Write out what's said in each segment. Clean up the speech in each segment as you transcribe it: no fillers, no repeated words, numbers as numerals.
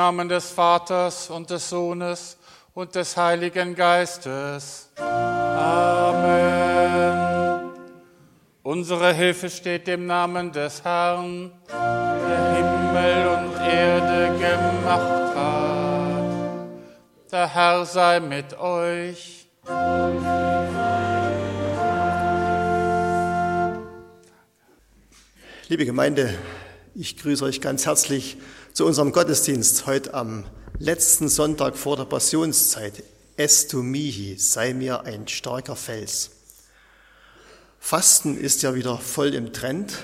Namen des Vaters und des Sohnes und des Heiligen Geistes. Amen. Unsere Hilfe steht im Namen des Herrn, der Himmel und Erde gemacht hat. Der Herr sei mit euch. Liebe Gemeinde, ich grüße euch ganz herzlich zu unserem Gottesdienst heute am letzten Sonntag vor der Passionszeit. Estu mihi, sei mir ein starker Fels. Fasten ist ja wieder voll im Trend.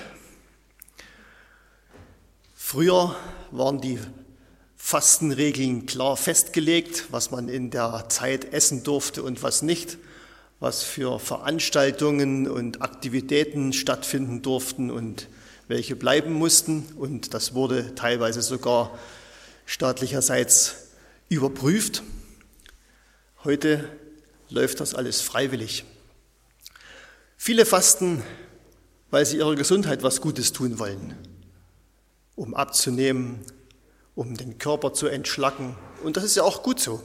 Früher waren die Fastenregeln klar festgelegt, was man in der Zeit essen durfte und was nicht, was für Veranstaltungen und Aktivitäten stattfinden durften und welche bleiben mussten. Und das wurde teilweise sogar staatlicherseits überprüft. Heute läuft das alles freiwillig. Viele fasten, weil sie ihrer Gesundheit was Gutes tun wollen, um abzunehmen, um den Körper zu entschlacken. Und das ist ja auch gut so.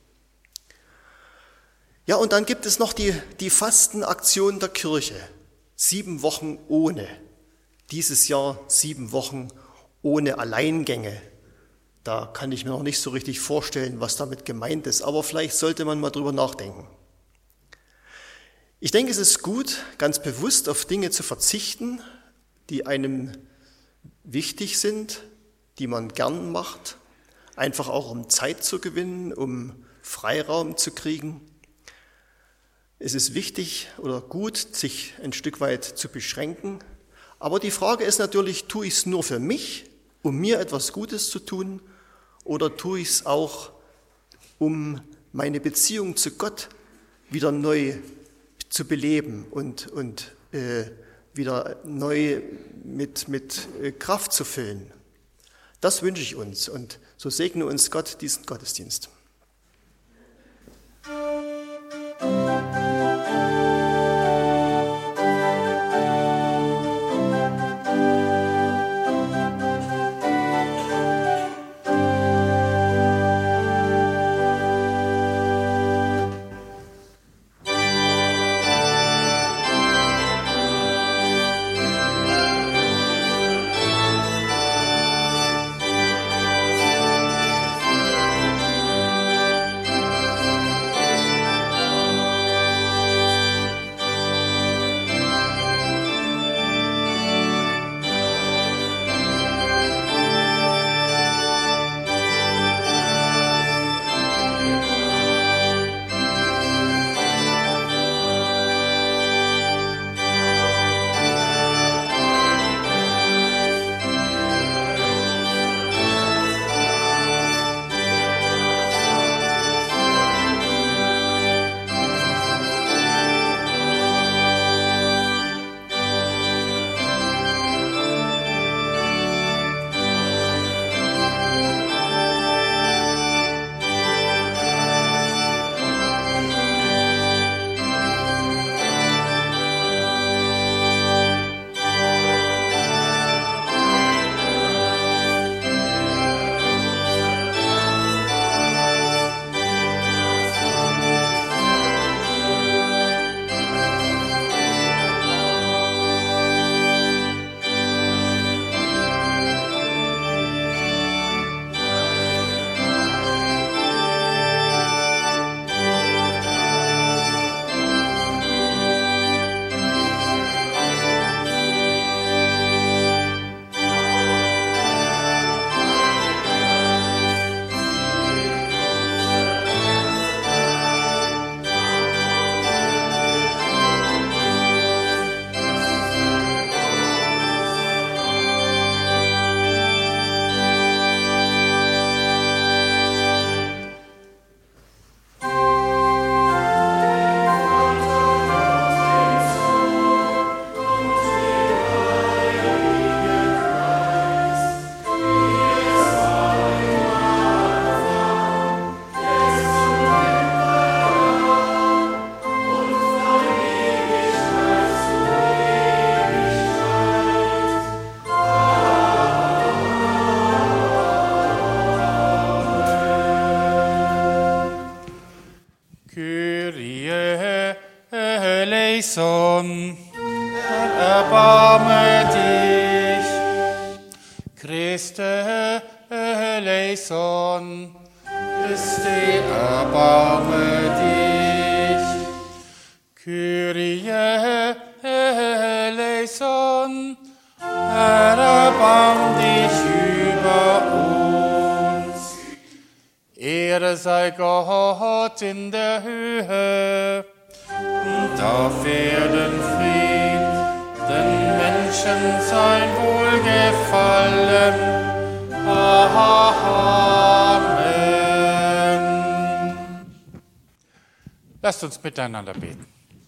Ja, und dann gibt es noch die Fastenaktion der Kirche. 7 Wochen ohne. Dieses Jahr 7 Wochen ohne Alleingänge. Da kann ich mir noch nicht so richtig vorstellen, was damit gemeint ist, aber vielleicht sollte man mal drüber nachdenken. Ich denke, es ist gut, ganz bewusst auf Dinge zu verzichten, die einem wichtig sind, die man gern macht, einfach auch um Zeit zu gewinnen, um Freiraum zu kriegen. Es ist wichtig oder gut, sich ein Stück weit zu beschränken. Aber die Frage ist natürlich, tue ich es nur für mich, um mir etwas Gutes zu tun, oder tue ich es auch, um meine Beziehung zu Gott wieder neu zu beleben und wieder neu mit Kraft zu füllen? Das wünsche ich uns und so segne uns Gott diesen Gottesdienst. eleison, erbarme dich. Christe eleison, Christi, erbarme dich. Kyrie eleison, erbarm dich über uns. Ehre sei Gott in der Höhe und auf Erden Fried, den Menschen sein Wohlgefallen. Amen. Lasst uns miteinander beten.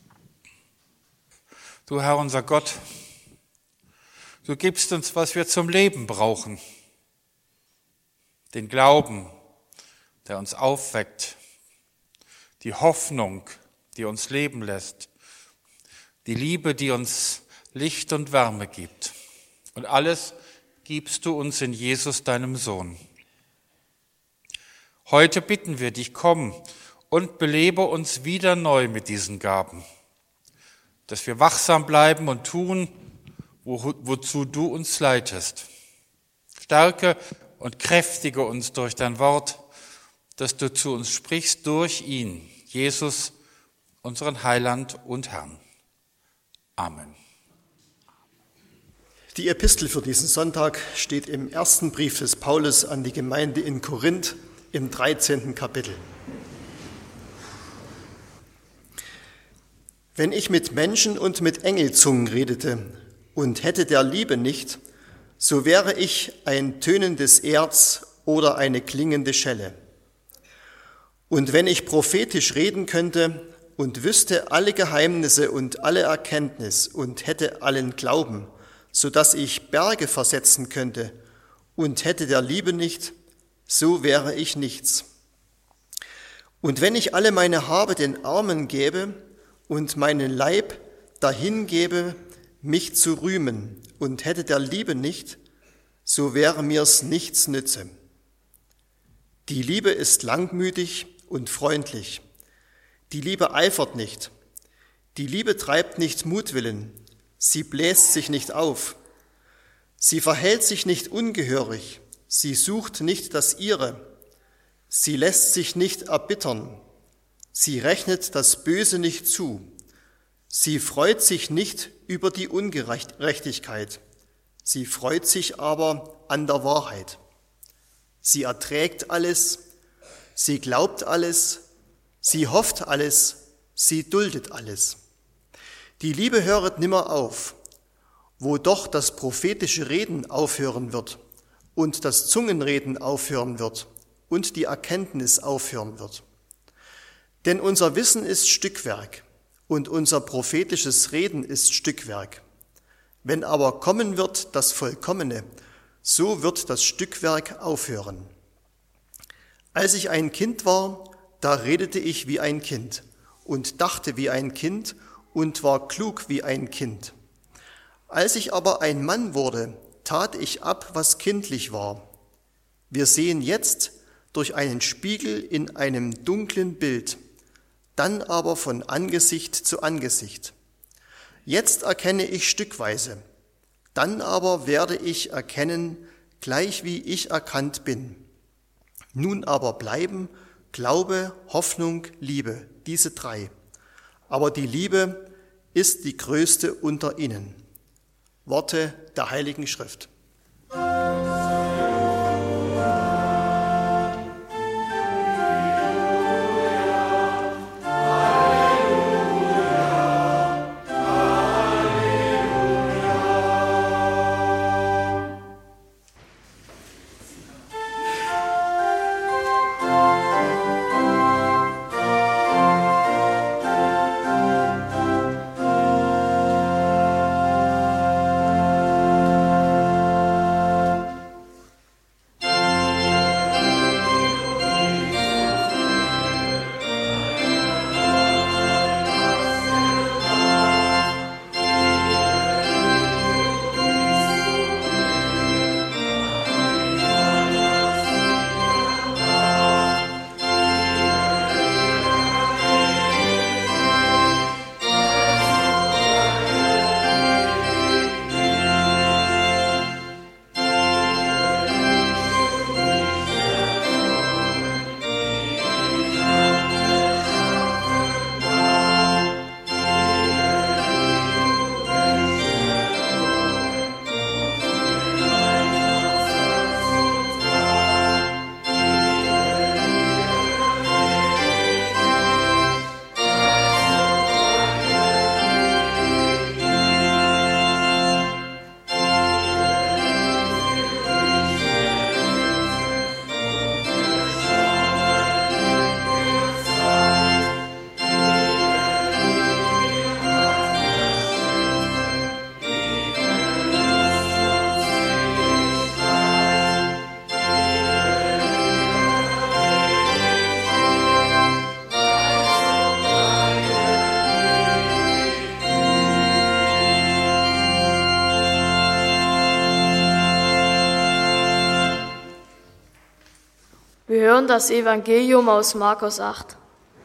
Du Herr, unser Gott, du gibst uns, was wir zum Leben brauchen. Den Glauben, der uns aufweckt, die Hoffnung, die uns leben lässt, die Liebe, die uns Licht und Wärme gibt. Und alles gibst du uns in Jesus, deinem Sohn. Heute bitten wir dich, komm und belebe uns wieder neu mit diesen Gaben, dass wir wachsam bleiben und tun, wozu du uns leitest. Stärke und kräftige uns durch dein Wort, dass du zu uns sprichst durch ihn, Jesus, unseren Heiland und Herrn. Amen. Die Epistel für diesen Sonntag steht im ersten Brief des Paulus an die Gemeinde in Korinth im 13. Kapitel. Wenn ich mit Menschen und mit Engelzungen redete und hätte der Liebe nicht, so wäre ich ein tönendes Erz oder eine klingende Schelle. Und wenn ich prophetisch reden könnte und wüsste alle Geheimnisse und alle Erkenntnis und hätte allen Glauben, so dass ich Berge versetzen könnte und hätte der Liebe nicht, so wäre ich nichts. Und wenn ich alle meine Habe den Armen gäbe und meinen Leib dahingebe, mich zu rühmen und hätte der Liebe nicht, so wäre mir's nichts nütze. Die Liebe ist langmütig und freundlich. Die Liebe eifert nicht. Die Liebe treibt nicht Mutwillen. Sie bläst sich nicht auf. Sie verhält sich nicht ungehörig. Sie sucht nicht das Ihre. Sie lässt sich nicht erbittern. Sie rechnet das Böse nicht zu. Sie freut sich nicht über die Ungerechtigkeit. Sie freut sich aber an der Wahrheit. Sie erträgt alles. Sie glaubt alles. Sie hofft alles. Sie duldet alles. Die Liebe höret nimmer auf, wo doch das prophetische Reden aufhören wird und das Zungenreden aufhören wird und die Erkenntnis aufhören wird. Denn unser Wissen ist Stückwerk und unser prophetisches Reden ist Stückwerk. Wenn aber kommen wird das Vollkommene, so wird das Stückwerk aufhören. Als ich ein Kind war, da redete ich wie ein Kind und dachte wie ein Kind und war klug wie ein Kind. Als ich aber ein Mann wurde, tat ich ab, was kindlich war. Wir sehen jetzt durch einen Spiegel in einem dunklen Bild, dann aber von Angesicht zu Angesicht. Jetzt erkenne ich stückweise, dann aber werde ich erkennen, gleich wie ich erkannt bin. Nun aber bleiben Glaube, Hoffnung, Liebe, diese drei. Aber die Liebe ist die größte unter ihnen. Worte der Heiligen Schrift. hören das Evangelium aus Markus 8.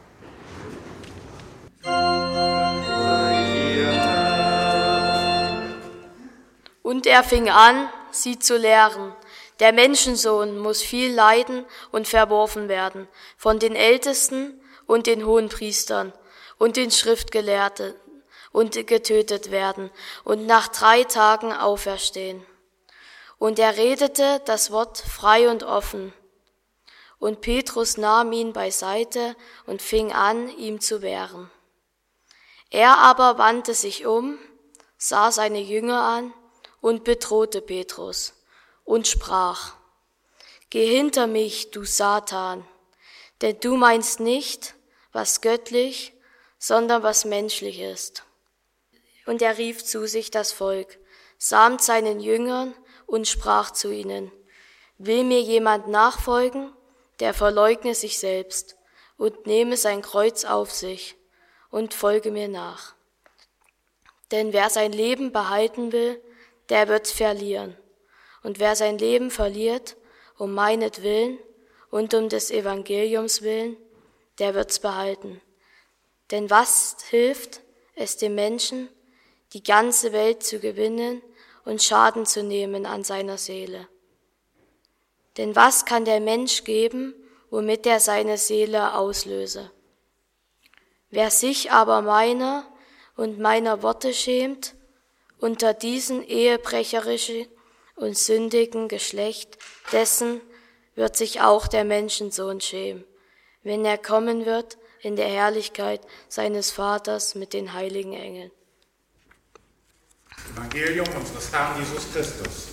Und er fing an, sie zu lehren. Der Menschensohn muss viel leiden und verworfen werden von den Ältesten und den Hohenpriestern und den Schriftgelehrten und getötet werden und nach 3 Tagen auferstehen. Und er redete das Wort frei und offen. Und Petrus nahm ihn beiseite und fing an, ihm zu wehren. Er aber wandte sich um, sah seine Jünger an und bedrohte Petrus und sprach: Geh hinter mich, du Satan, denn du meinst nicht, was göttlich, sondern was menschlich ist. Und er rief zu sich das Volk, samt seinen Jüngern und sprach zu ihnen: Will mir jemand nachfolgen, der verleugne sich selbst und nehme sein Kreuz auf sich und folge mir nach. Denn wer sein Leben behalten will, der wird's verlieren. Und wer sein Leben verliert, um meinetwillen und um des Evangeliums willen, der wird's behalten. Denn was hilft es dem Menschen, die ganze Welt zu gewinnen und Schaden zu nehmen an seiner Seele? Denn was kann der Mensch geben, womit er seine Seele auslöse? Wer sich aber meiner und meiner Worte schämt, unter diesen ehebrecherischen und sündigen Geschlecht, dessen wird sich auch der Menschensohn schämen, wenn er kommen wird in der Herrlichkeit seines Vaters mit den heiligen Engeln. Evangelium unseres Herrn Jesus Christus.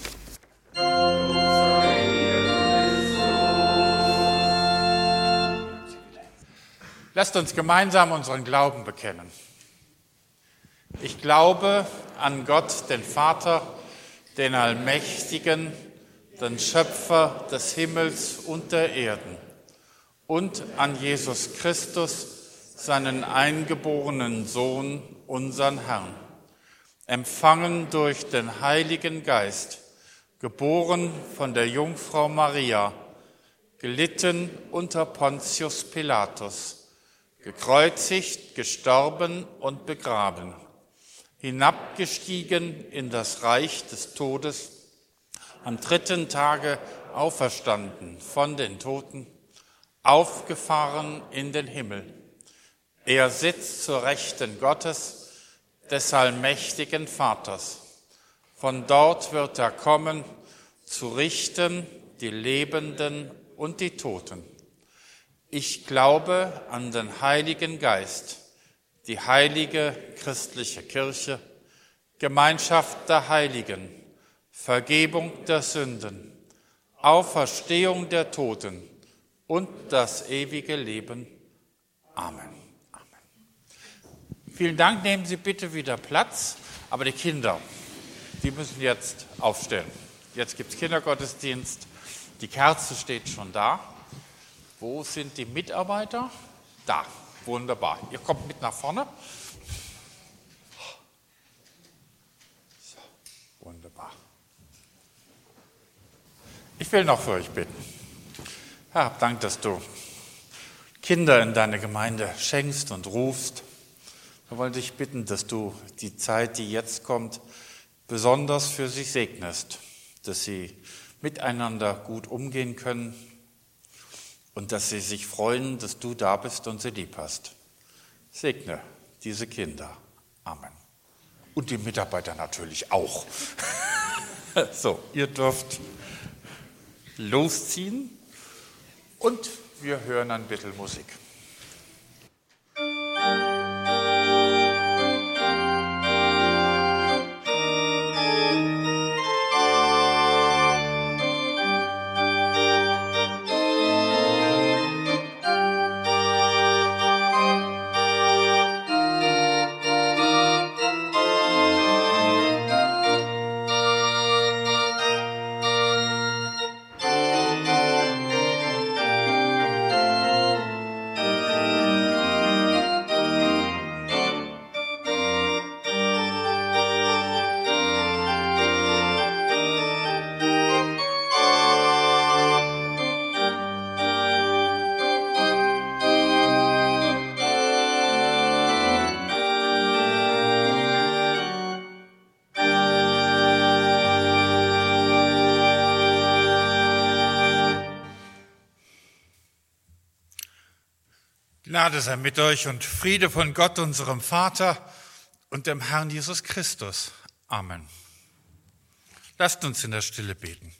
Lasst uns gemeinsam unseren Glauben bekennen. Ich glaube an Gott, den Vater, den Allmächtigen, den Schöpfer des Himmels und der Erden, und an Jesus Christus, seinen eingeborenen Sohn, unseren Herrn, empfangen durch den Heiligen Geist, geboren von der Jungfrau Maria, gelitten unter Pontius Pilatus, gekreuzigt, gestorben und begraben, hinabgestiegen in das Reich des Todes, am 3. Tage auferstanden von den Toten, aufgefahren in den Himmel. Er sitzt zur Rechten Gottes, des allmächtigen Vaters. Von dort wird er kommen, zu richten die Lebenden und die Toten. Ich glaube an den Heiligen Geist, die heilige christliche Kirche, Gemeinschaft der Heiligen, Vergebung der Sünden, Auferstehung der Toten und das ewige Leben. Amen. Vielen Dank, nehmen Sie bitte wieder Platz, aber die Kinder, die müssen jetzt aufstehen. Jetzt gibt es Kindergottesdienst, die Kerze steht schon da. Wo sind die Mitarbeiter? Da, wunderbar. Ihr kommt mit nach vorne. So, wunderbar. Ich will noch für euch bitten. Herr, Dank, dass du Kinder in deine Gemeinde schenkst und rufst. Wir wollen dich bitten, dass du die Zeit, die jetzt kommt, besonders für sie segnest, dass sie miteinander gut umgehen können und dass sie sich freuen, dass du da bist und sie lieb hast. Segne diese Kinder. Amen. Und die Mitarbeiter natürlich auch. So, ihr dürft losziehen und wir hören ein bisschen Musik. Gnade sei mit euch und Friede von Gott, unserem Vater und dem Herrn Jesus Christus. Amen. Lasst uns in der Stille beten.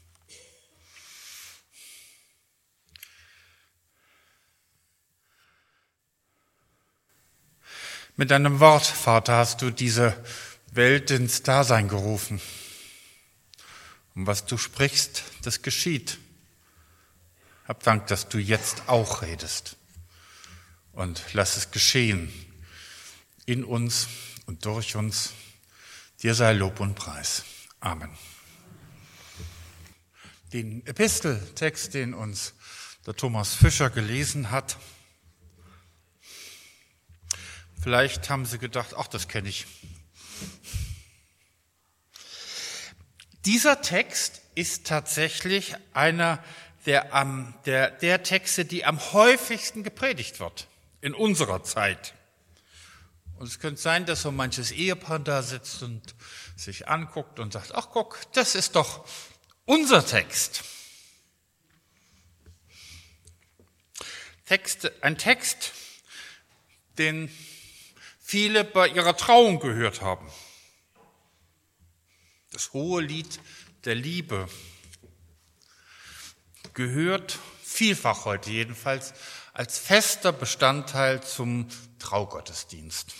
Mit deinem Wort, Vater, hast du diese Welt ins Dasein gerufen. Und was du sprichst, das geschieht. Hab Dank, dass du jetzt auch redest. Und lass es geschehen in uns und durch uns. Dir sei Lob und Preis. Amen. Den Episteltext, den uns der Thomas Fischer gelesen hat, vielleicht haben Sie gedacht, ach, das kenne ich. Dieser Text ist tatsächlich einer der Texte, die am häufigsten gepredigt wird in unserer Zeit. Und es könnte sein, dass so manches Ehepaar da sitzt und sich anguckt und sagt, ach guck, das ist doch unser Text. Ein Text, den viele bei ihrer Trauung gehört haben. Das hohe Lied der Liebe gehört vielfach heute jedenfalls als fester Bestandteil zum Traugottesdienst.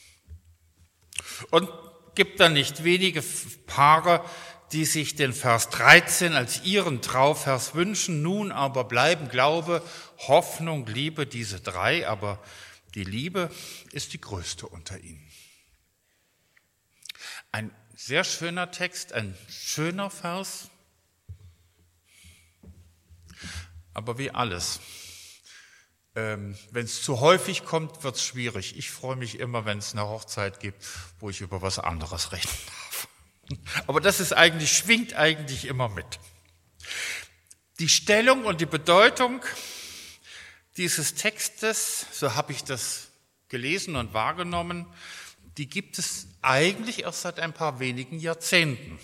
Und gibt da nicht wenige Paare, die sich den Vers 13 als ihren Trauvers wünschen. Nun aber bleiben Glaube, Hoffnung, Liebe, diese drei, aber die Liebe ist die größte unter ihnen. Ein sehr schöner Text, ein schöner Vers, aber wie alles. Wenn es zu häufig kommt, wird es schwierig. Ich freue mich immer, wenn es eine Hochzeit gibt, wo ich über was anderes reden darf. Aber schwingt eigentlich immer mit. Die Stellung und die Bedeutung dieses Textes, so habe ich das gelesen und wahrgenommen, die gibt es eigentlich erst seit ein paar wenigen Jahrzehnten.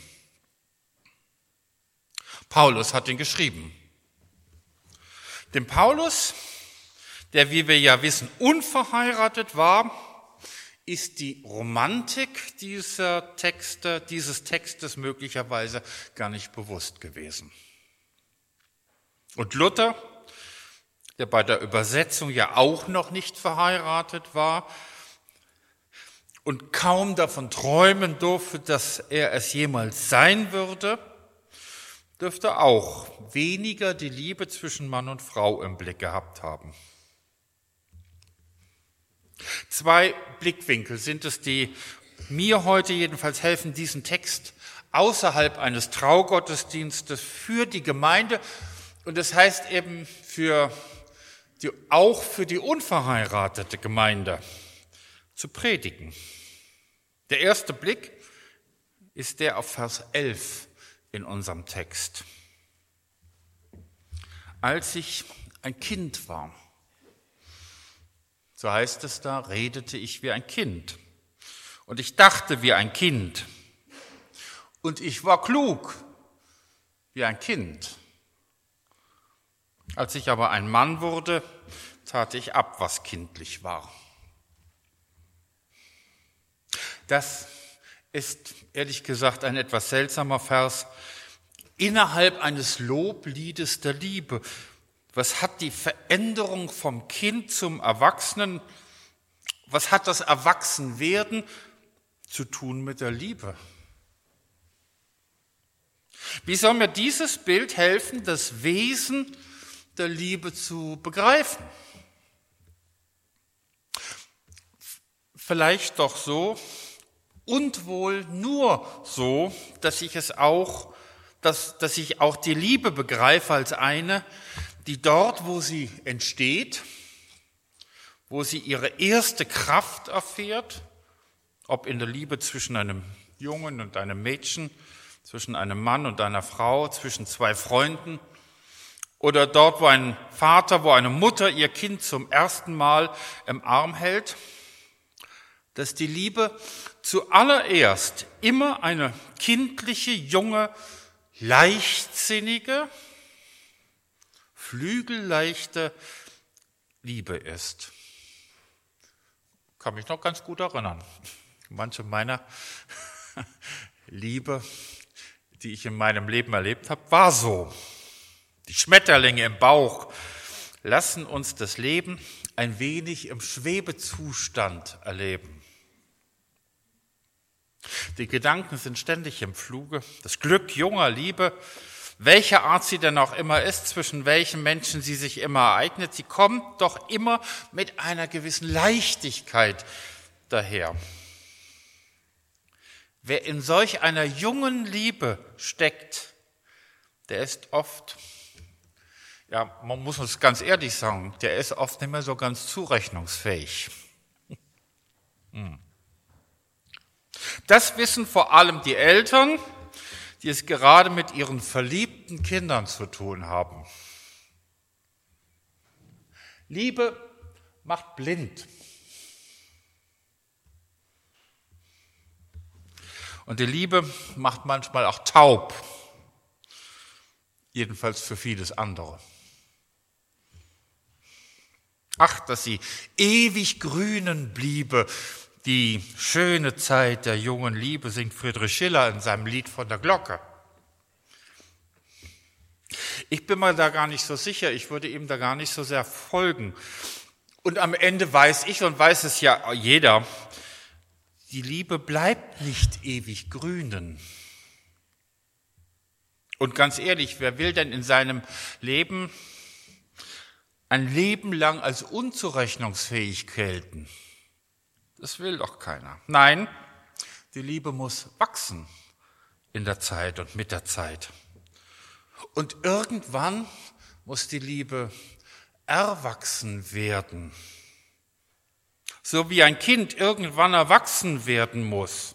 Paulus hat ihn geschrieben. Dem Paulus, der, wie wir ja wissen, unverheiratet war, ist die Romantik dieses Textes möglicherweise gar nicht bewusst gewesen. Und Luther, der bei der Übersetzung ja auch noch nicht verheiratet war und kaum davon träumen durfte, dass er es jemals sein würde, dürfte auch weniger die Liebe zwischen Mann und Frau im Blick gehabt haben. Zwei Blickwinkel sind es, die mir heute jedenfalls helfen, diesen Text außerhalb eines Traugottesdienstes für die Gemeinde, und das heißt eben auch für die unverheiratete Gemeinde, zu predigen. Der erste Blick ist der auf Vers 11 in unserem Text. Als ich ein Kind war, so heißt es da, redete ich wie ein Kind und ich dachte wie ein Kind und ich war klug wie ein Kind. Als ich aber ein Mann wurde, tat ich ab, was kindlich war. Das ist ehrlich gesagt ein etwas seltsamer Vers innerhalb eines Lobliedes der Liebe. Was hat die Veränderung vom Kind zum Erwachsenen, was hat das Erwachsenwerden zu tun mit der Liebe? Wie soll mir dieses Bild helfen, das Wesen der Liebe zu begreifen? Vielleicht doch so und wohl nur so, dass ich auch die Liebe begreife als eine, die dort, wo sie entsteht, wo sie ihre erste Kraft erfährt, ob in der Liebe zwischen einem Jungen und einem Mädchen, zwischen einem Mann und einer Frau, zwischen zwei Freunden, oder dort, wo ein Vater, wo eine Mutter ihr Kind zum ersten Mal im Arm hält, dass die Liebe zuallererst immer eine kindliche, junge, leichtsinnige, flügelleichte Liebe ist. kann mich noch ganz gut erinnern. Manche meiner Liebe, die ich in meinem Leben erlebt habe, war so. Die Schmetterlinge im Bauch lassen uns das Leben ein wenig im Schwebezustand erleben. Die Gedanken sind ständig im Fluge. Das Glück junger Liebe, welcher Art sie denn auch immer ist, zwischen welchen Menschen sie sich immer ereignet, sie kommt doch immer mit einer gewissen Leichtigkeit daher. Wer in solch einer jungen Liebe steckt, der ist oft, ja, man muss uns ganz ehrlich sagen, der ist oft nicht mehr so ganz zurechnungsfähig. Das wissen vor allem die Eltern, die es gerade mit ihren verliebten Kindern zu tun haben. Liebe macht blind. Und die Liebe macht manchmal auch taub, jedenfalls für vieles andere. Ach, dass sie ewig grünen bliebe, die schöne Zeit der jungen Liebe, singt Friedrich Schiller in seinem Lied von der Glocke. Ich bin mir da gar nicht so sicher, ich würde ihm da gar nicht so sehr folgen. Und am Ende weiß ich und weiß es ja jeder, die Liebe bleibt nicht ewig grünen. Und ganz ehrlich, wer will denn in seinem Leben ein Leben lang als unzurechnungsfähig gelten? Das will doch keiner. Nein, die Liebe muss wachsen in der Zeit und mit der Zeit. Und irgendwann muss die Liebe erwachsen werden. So wie ein Kind irgendwann erwachsen werden muss.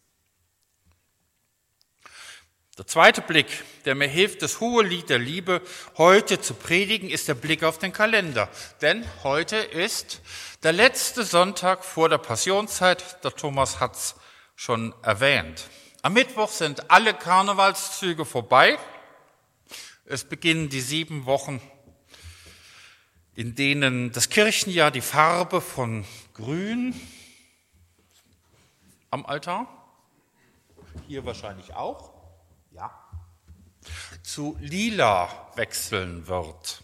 Der zweite Blick, der mir hilft, das hohe Lied der Liebe heute zu predigen, ist der Blick auf den Kalender. Denn heute ist der letzte Sonntag vor der Passionszeit, der Thomas hat's schon erwähnt. Am Mittwoch sind alle Karnevalszüge vorbei. Es beginnen die 7 Wochen, in denen das Kirchenjahr die Farbe von Grün am Altar, hier wahrscheinlich auch, ja, zu Lila wechseln wird.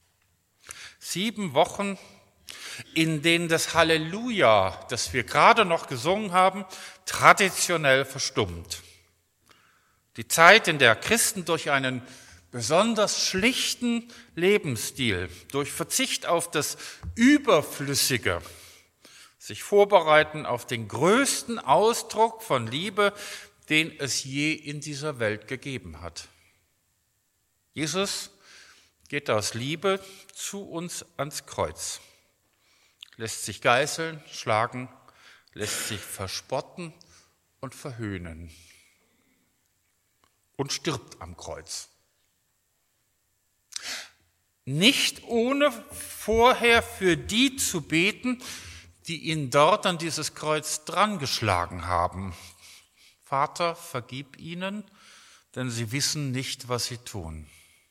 7 Wochen, in denen das Halleluja, das wir gerade noch gesungen haben, traditionell verstummt. Die Zeit, in der Christen durch einen besonders schlichten Lebensstil, durch Verzicht auf das Überflüssige, sich vorbereiten auf den größten Ausdruck von Liebe, den es je in dieser Welt gegeben hat. Jesus geht aus Liebe zu uns ans Kreuz, lässt sich geißeln, schlagen, lässt sich verspotten und verhöhnen und stirbt am Kreuz. Nicht ohne vorher für die zu beten, die ihn dort an dieses Kreuz drangeschlagen haben. Vater, vergib ihnen, denn sie wissen nicht, was sie tun.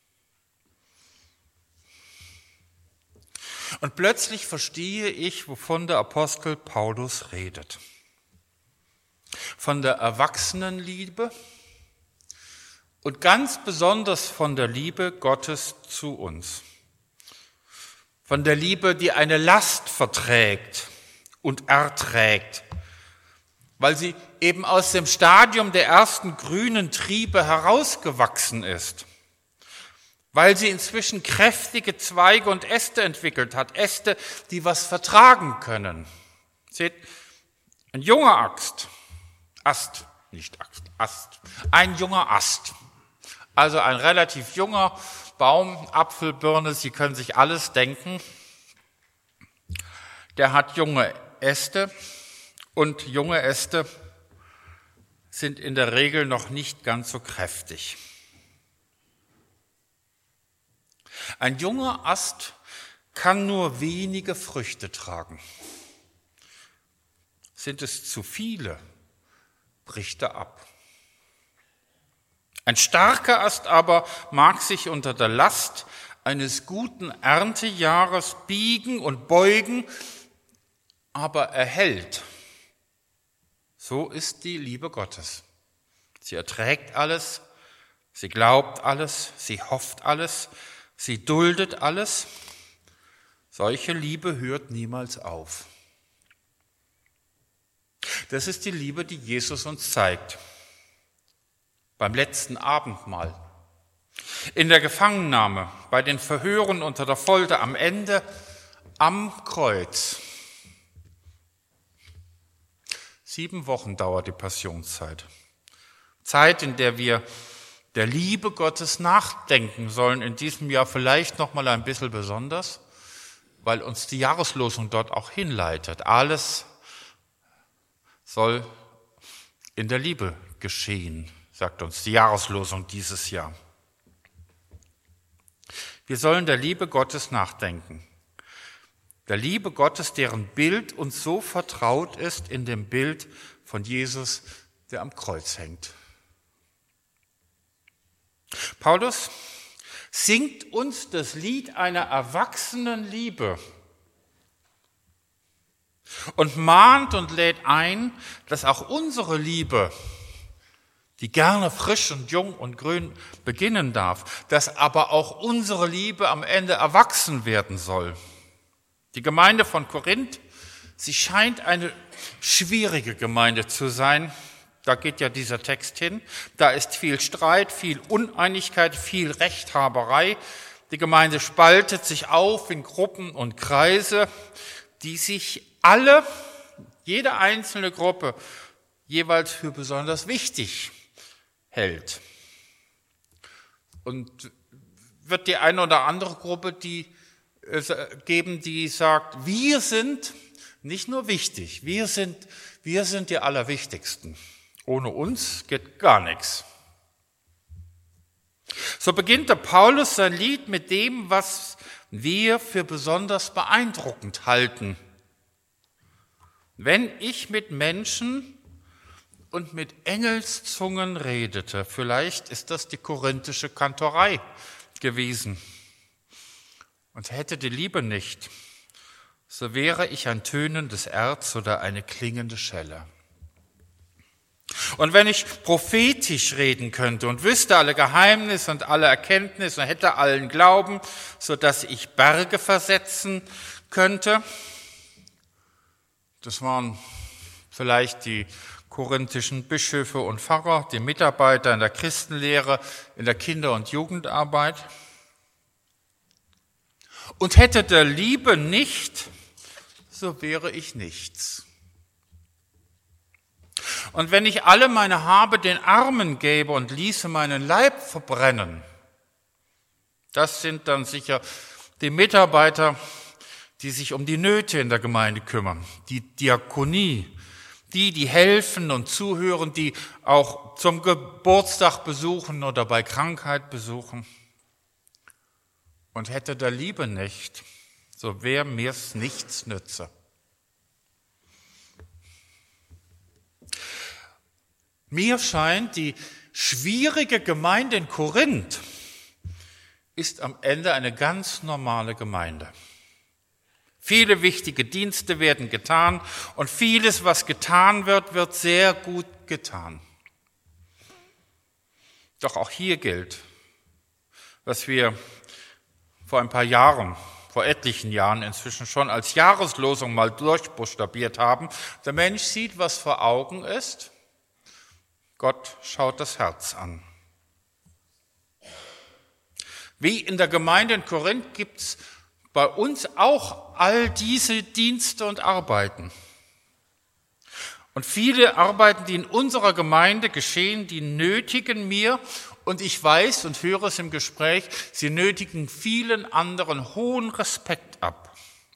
Und plötzlich verstehe ich, wovon der Apostel Paulus redet. Von der Erwachsenenliebe und ganz besonders von der Liebe Gottes zu uns. Von der Liebe, die eine Last verträgt und erträgt, weil sie eben aus dem Stadium der ersten grünen Triebe herausgewachsen ist, weil sie inzwischen kräftige Zweige und Äste entwickelt hat, Äste, die was vertragen können. Seht, ein junger Ast, ein junger Ast, also ein relativ junger Baum, Apfel, Birne, Sie können sich alles denken, der hat junge Äste und junge Äste sind in der Regel noch nicht ganz so kräftig. Ein junger Ast kann nur wenige Früchte tragen. Sind es zu viele, bricht er ab. Ein starker Ast aber mag sich unter der Last eines guten Erntejahres biegen und beugen, aber erhält. So ist die Liebe Gottes. Sie erträgt alles, sie glaubt alles, sie hofft alles, sie duldet alles. Solche Liebe hört niemals auf. Das ist die Liebe, die Jesus uns zeigt. Beim letzten Abendmahl, in der Gefangennahme, bei den Verhören unter der Folter, am Ende, am Kreuz. 7 Wochen dauert die Passionszeit. Zeit, in der wir der Liebe Gottes nachdenken sollen, in diesem Jahr vielleicht noch mal ein bisschen besonders, weil uns die Jahreslosung dort auch hinleitet. Alles soll in der Liebe geschehen, sagt uns die Jahreslosung dieses Jahr. Wir sollen der Liebe Gottes nachdenken. Der Liebe Gottes, deren Bild uns so vertraut ist in dem Bild von Jesus, der am Kreuz hängt. Paulus singt uns das Lied einer erwachsenen Liebe und mahnt und lädt ein, dass auch unsere Liebe, die gerne frisch und jung und grün beginnen darf, dass aber auch unsere Liebe am Ende erwachsen werden soll. Die Gemeinde von Korinth, sie scheint eine schwierige Gemeinde zu sein. Da geht ja dieser Text hin. Da ist viel Streit, viel Uneinigkeit, viel Rechthaberei. Die Gemeinde spaltet sich auf in Gruppen und Kreise, die sich alle, jede einzelne Gruppe, jeweils für besonders wichtig hält. Und wird die eine oder andere Gruppe geben, die sagt, wir sind nicht nur wichtig, wir sind die Allerwichtigsten. Ohne uns geht gar nichts. So beginnt der Paulus sein Lied mit dem, was wir für besonders beeindruckend halten. Wenn ich mit Menschen und mit Engelszungen redete, vielleicht ist das die korinthische Kantorei gewesen, und hätte die Liebe nicht, so wäre ich ein tönendes Erz oder eine klingende Schelle. Und wenn ich prophetisch reden könnte und wüsste alle Geheimnisse und alle Erkenntnisse und hätte allen Glauben, so dass ich Berge versetzen könnte, das waren vielleicht die korinthischen Bischöfe und Pfarrer, die Mitarbeiter in der Christenlehre, in der Kinder- und Jugendarbeit. Und hätte der Liebe nicht, so wäre ich nichts. Und wenn ich alle meine Habe den Armen gäbe und ließe meinen Leib verbrennen, das sind dann sicher die Mitarbeiter, die sich um die Nöte in der Gemeinde kümmern, die Diakonie, die helfen und zuhören, die auch zum Geburtstag besuchen oder bei Krankheit besuchen. Und hätte der Liebe nicht, so wäre mir's nichts nütze. Mir scheint, die schwierige Gemeinde in Korinth ist am Ende eine ganz normale Gemeinde. Viele wichtige Dienste werden getan und vieles, was getan wird, wird sehr gut getan. Doch auch hier gilt, was wir vor ein paar Jahren, vor etlichen Jahren inzwischen schon als Jahreslosung mal durchbuchstabiert haben. Der Mensch sieht, was vor Augen ist. Gott schaut das Herz an. Wie in der Gemeinde in Korinth gibt's bei uns auch all diese Dienste und Arbeiten. Und viele Arbeiten, die in unserer Gemeinde geschehen, die nötigen mir, und ich weiß und höre es im Gespräch, sie nötigen vielen anderen hohen Respekt ab.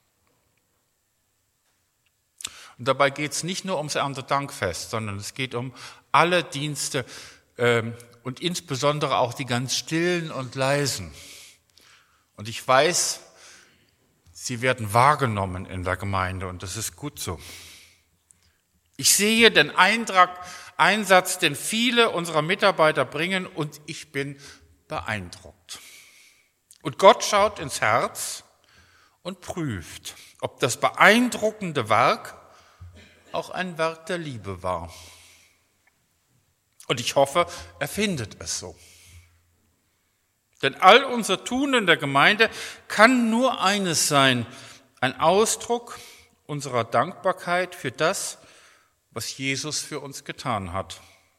Und dabei geht es nicht nur ums Erntedankfest, sondern es geht um alle Dienste und insbesondere auch die ganz stillen und leisen. Und ich weiß, sie werden wahrgenommen in der Gemeinde und das ist gut so. Ich sehe den Einsatz, den viele unserer Mitarbeiter bringen und ich bin beeindruckt. Und Gott schaut ins Herz und prüft, ob das beeindruckende Werk auch ein Werk der Liebe war. Und ich hoffe, er findet es so. Denn all unser Tun in der Gemeinde kann nur eines sein, ein Ausdruck unserer Dankbarkeit für das, was Jesus für uns getan hat.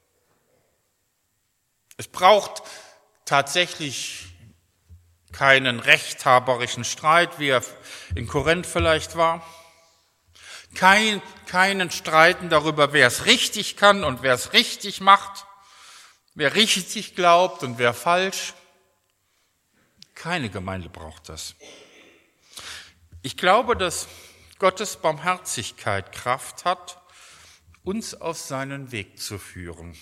Es braucht tatsächlich keinen rechthaberischen Streit, wie er in Korinth vielleicht war. Keinen Streiten darüber, wer es richtig kann und wer es richtig macht, wer richtig glaubt und wer falsch. Keine Gemeinde braucht das. Ich glaube, dass Gottes Barmherzigkeit Kraft hat, uns auf seinen Weg zu führen.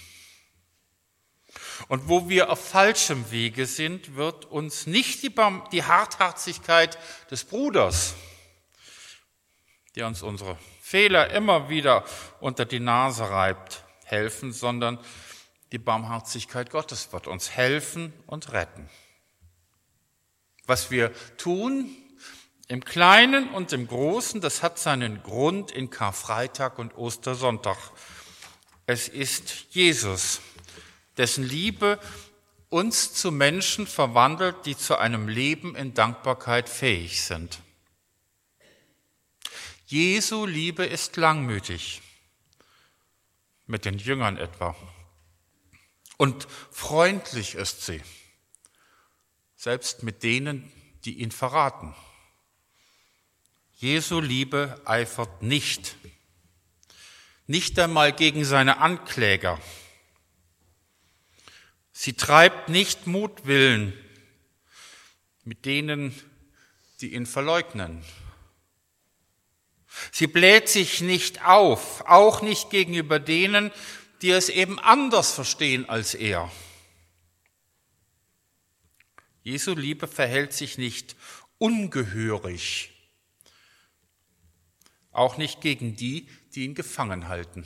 Und wo wir auf falschem Wege sind, wird uns nicht die Hartherzigkeit des Bruders, der uns unsere Fehler immer wieder unter die Nase reibt, helfen, sondern die Barmherzigkeit Gottes wird uns helfen und retten. Was wir tun, im Kleinen und im Großen, das hat seinen Grund in Karfreitag und Ostersonntag. Es ist Jesus, dessen Liebe uns zu Menschen verwandelt, die zu einem Leben in Dankbarkeit fähig sind. Jesu Liebe ist langmütig, mit den Jüngern etwa, und freundlich ist sie, selbst mit denen, die ihn verraten. Jesu Liebe eifert nicht einmal gegen seine Ankläger. Sie treibt nicht Mutwillen mit denen, die ihn verleugnen. Sie bläht sich nicht auf, auch nicht gegenüber denen, die es eben anders verstehen als er. Jesu Liebe verhält sich nicht ungehörig, auch nicht gegen die, die ihn gefangen halten.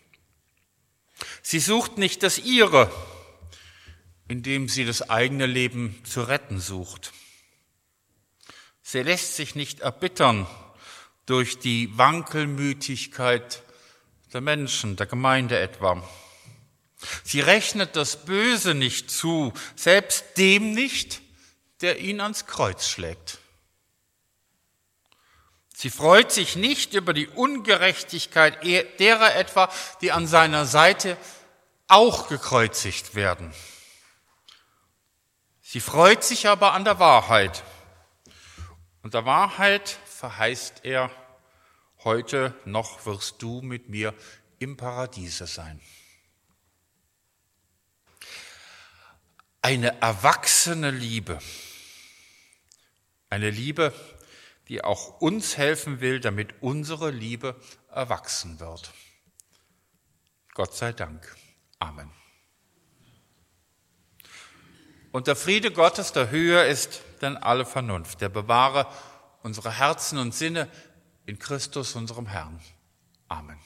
Sie sucht nicht das ihre, indem sie das eigene Leben zu retten sucht. Sie lässt sich nicht erbittern durch die Wankelmütigkeit der Menschen, der Gemeinde etwa. Sie rechnet das Böse nicht zu, selbst dem nicht, der ihn ans Kreuz schlägt. Sie freut sich nicht über die Ungerechtigkeit derer etwa, die an seiner Seite auch gekreuzigt werden. Sie freut sich aber an der Wahrheit. Und der Wahrheit verheißt er, heute noch wirst du mit mir im Paradiese sein. Eine erwachsene Liebe. Eine Liebe, die auch uns helfen will, damit unsere Liebe erwachsen wird. Gott sei Dank. Amen. Und der Friede Gottes, der höher ist denn alle Vernunft, der bewahre unsere Herzen und Sinne in Christus, unserem Herrn. Amen.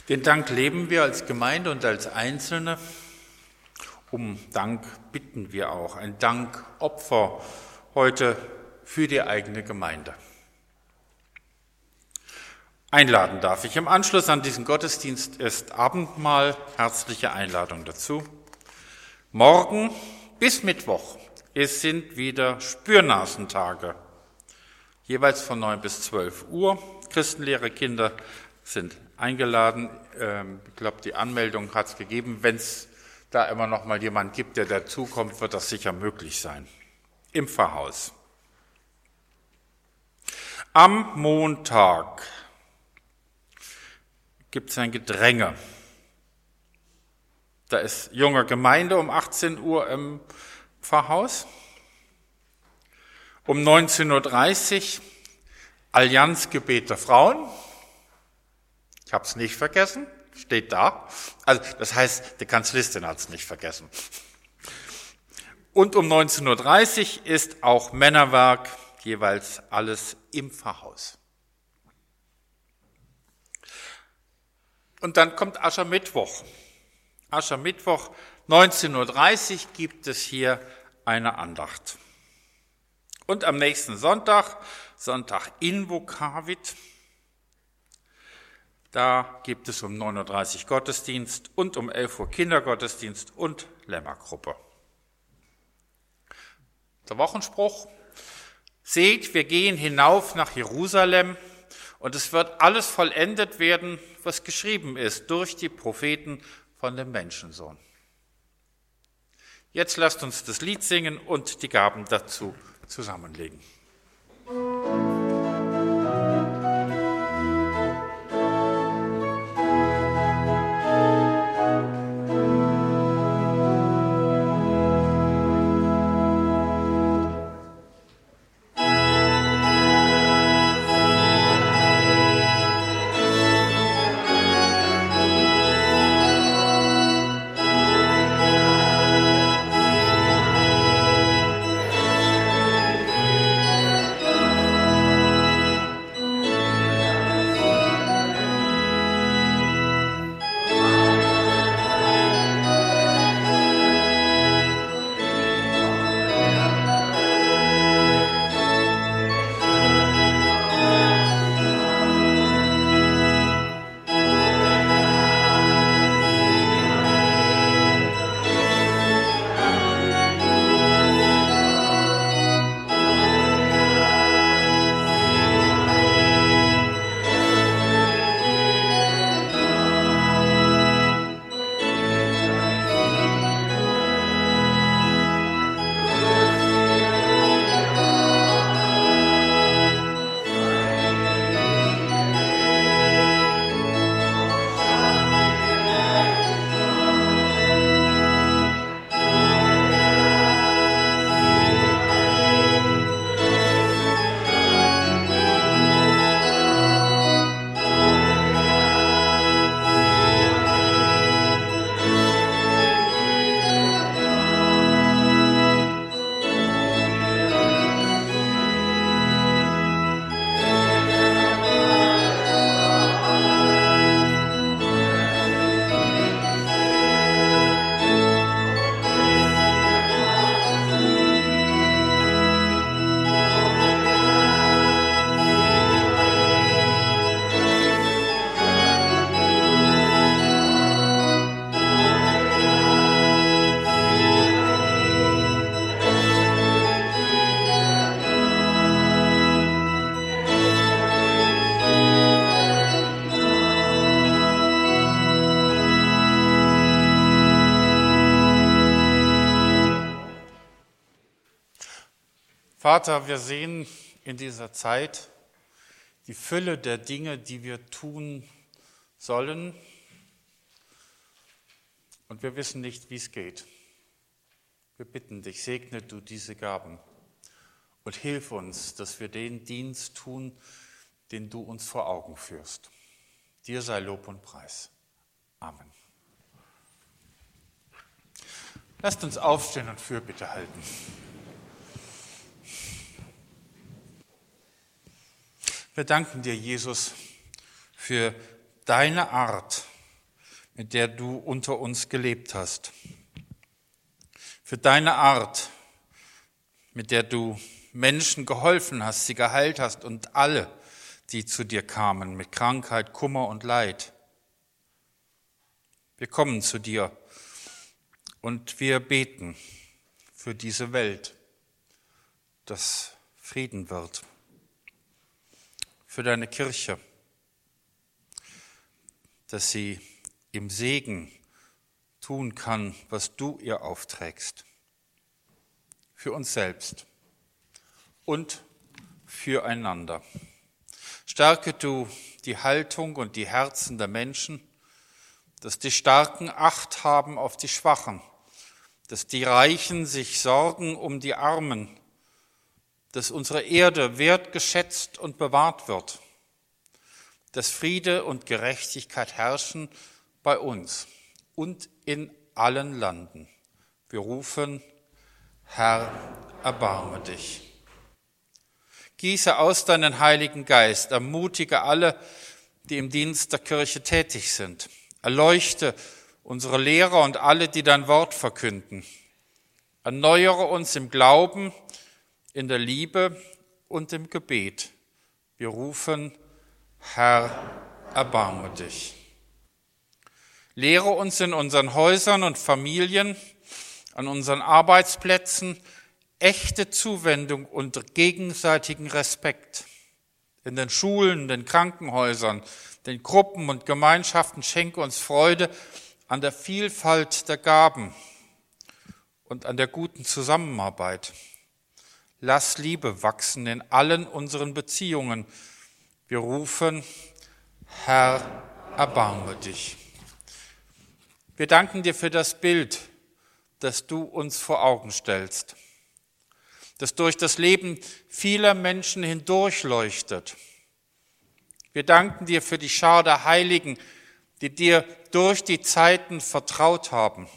Den Dank leben wir als Gemeinde und als Einzelne. Um Dank bitten wir auch. Ein Dankopfer heute für die eigene Gemeinde. Einladen darf ich. Im Anschluss an diesen Gottesdienst ist Abendmahl. Herzliche Einladung dazu. Morgen bis Mittwoch sind wieder Spürnasentage. Jeweils von 9 bis 12 Uhr. Christenlehre Kinder sind eingeladen. Ich glaube, die Anmeldung hat es gegeben. Wenn es da immer noch mal jemand gibt, der dazukommt, wird das sicher möglich sein. Im Pfarrhaus. Am Montag gibt es ein Gedränge. Da ist junge Gemeinde um 18 Uhr im Pfarrhaus. Um 19.30 Uhr Allianzgebet der Frauen. Ich habe es nicht vergessen, steht da. Also das heißt, die Kanzlistin hat es nicht vergessen. Und um 19.30 Uhr ist auch Männerwerk, jeweils alles im Pfarrhaus. Und dann kommt Aschermittwoch. Aschermittwoch, 19.30 Uhr gibt es hier eine Andacht. Und am nächsten Sonntag, Sonntag Invokavit, da gibt es um 9.30 Uhr Gottesdienst und um 11 Uhr Kindergottesdienst und Lämmergruppe. Der Wochenspruch: Seht, wir gehen hinauf nach Jerusalem und es wird alles vollendet werden, was geschrieben ist durch die Propheten von dem Menschensohn. Jetzt lasst uns das Lied singen und die Gaben dazu zusammenlegen. Vater, wir sehen in dieser Zeit die Fülle der Dinge, die wir tun sollen, und wir wissen nicht, wie es geht. Wir bitten dich, segne du diese Gaben und hilf uns, dass wir den Dienst tun, den du uns vor Augen führst. Dir sei Lob und Preis. Amen. Lasst uns aufstehen und Fürbitte halten. Wir danken dir, Jesus, für deine Art, mit der du unter uns gelebt hast. Für deine Art, mit der du Menschen geholfen hast, sie geheilt hast und alle, die zu dir kamen mit Krankheit, Kummer und Leid. Wir kommen zu dir und wir beten für diese Welt, dass Frieden wird, für deine Kirche, dass sie im Segen tun kann, was du ihr aufträgst, für uns selbst und füreinander. Stärke du die Haltung und die Herzen der Menschen, dass die Starken Acht haben auf die Schwachen, dass die Reichen sich sorgen um die Armen, dass unsere Erde wertgeschätzt und bewahrt wird, dass Friede und Gerechtigkeit herrschen bei uns und in allen Landen. Wir rufen, Herr, erbarme dich. Gieße aus deinen Heiligen Geist, ermutige alle, die im Dienst der Kirche tätig sind. Erleuchte unsere Lehrer und alle, die dein Wort verkünden. Erneuere uns im Glauben, in der Liebe und im Gebet. Wir rufen, Herr, erbarme dich. Lehre uns in unseren Häusern und Familien, an unseren Arbeitsplätzen, echte Zuwendung und gegenseitigen Respekt. In den Schulen, den Krankenhäusern, den Gruppen und Gemeinschaften schenke uns Freude an der Vielfalt der Gaben und an der guten Zusammenarbeit. Lass Liebe wachsen in allen unseren Beziehungen. Wir rufen, Herr, erbarme dich. Wir danken dir für das Bild, das du uns vor Augen stellst, das durch das Leben vieler Menschen hindurchleuchtet. Wir danken dir für die Schar der Heiligen, die dir durch die Zeiten vertraut haben.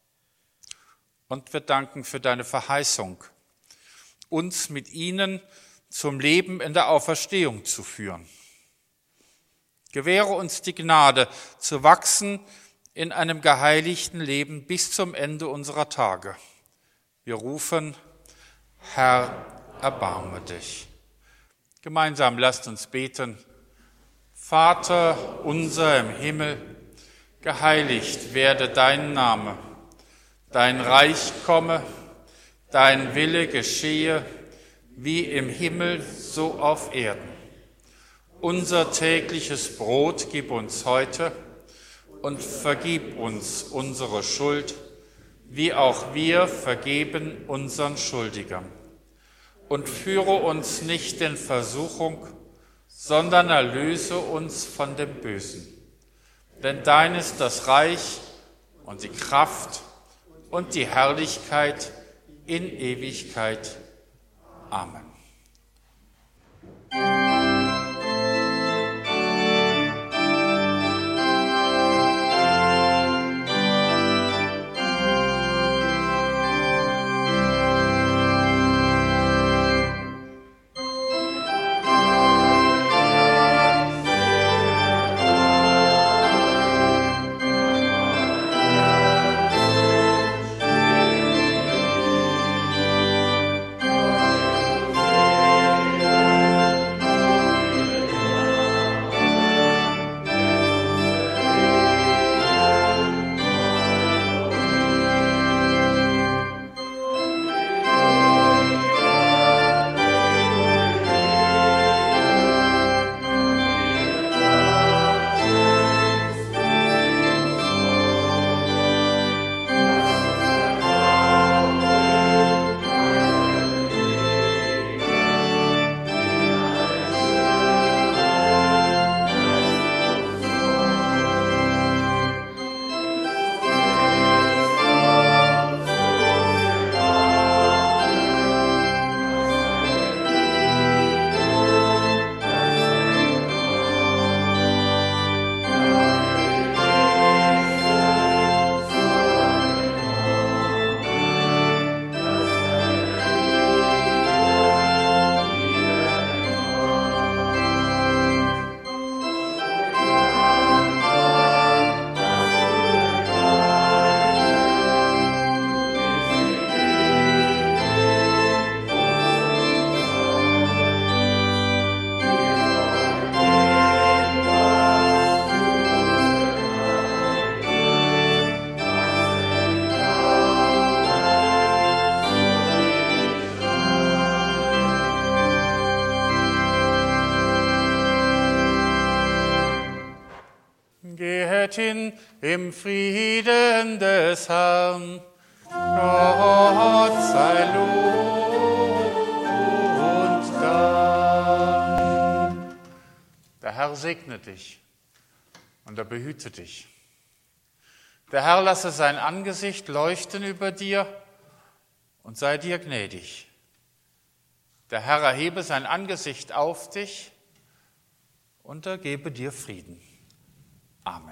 Und wir danken für deine Verheißung, uns mit ihnen zum Leben in der Auferstehung zu führen. Gewähre uns die Gnade, zu wachsen in einem geheiligten Leben bis zum Ende unserer Tage. Wir rufen, Herr, erbarme dich. Gemeinsam lasst uns beten. Vater unser im Himmel, geheiligt werde dein Name. Dein Reich komme, dein Wille geschehe, wie im Himmel, so auf Erden. Unser tägliches Brot gib uns heute und vergib uns unsere Schuld, wie auch wir vergeben unseren Schuldigern. Und führe uns nicht in Versuchung, sondern erlöse uns von dem Bösen. Denn dein ist das Reich und die Kraft und die Herrlichkeit in Ewigkeit. Amen. geht hin im Frieden des Herrn. Gott sei Lob und Dank. Der Herr segne dich und er behüte dich. Der Herr lasse sein Angesicht leuchten über dir und sei dir gnädig. Der Herr erhebe sein Angesicht auf dich und er gebe dir Frieden. Amen.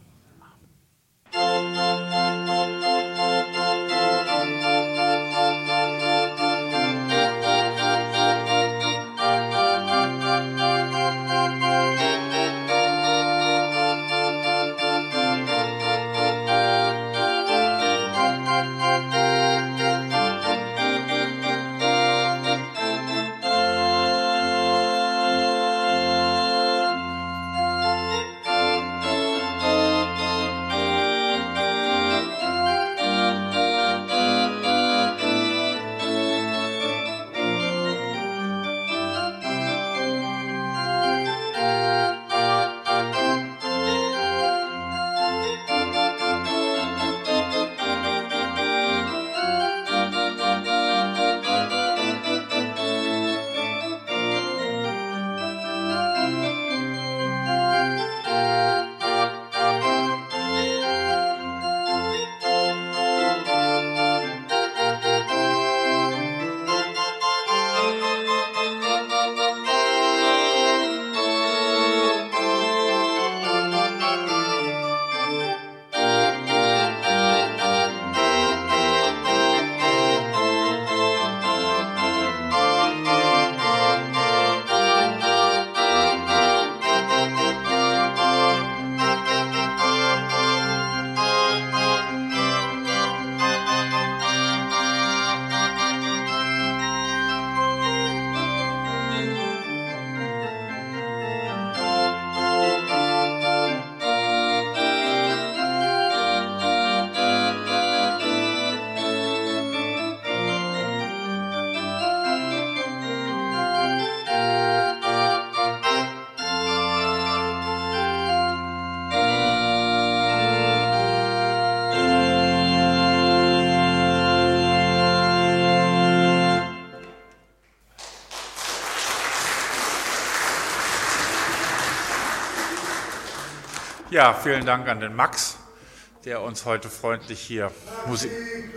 Ja, vielen Dank an den Max, der uns heute freundlich hier Musik.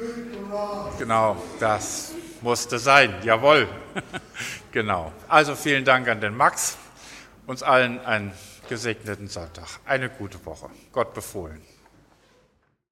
Genau, das musste sein, jawohl. Genau. Also vielen Dank an den Max. Uns allen einen gesegneten Sonntag. Eine gute Woche. Gott befohlen.